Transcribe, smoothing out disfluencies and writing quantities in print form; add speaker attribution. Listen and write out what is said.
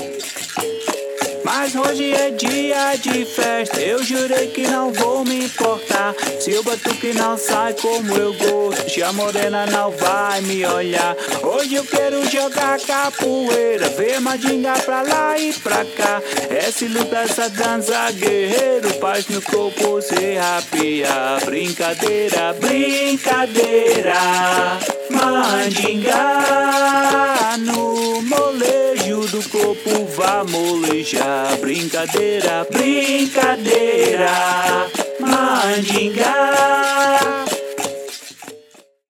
Speaker 1: Mas hoje é dia de festa, eu jurei que não vou me importar. Se o batuque não sai como eu gosto, se a morena não vai me olhar. Hoje eu quero jogar capoeira, ver mandinga pra lá e pra cá. Essa luta, essa dança, guerreiro, faz meu corpo se arrepiar. Brincadeira, brincadeira, mandinga no molejo do corpo vai molejar. Brincadeira, brincadeira, mandinga.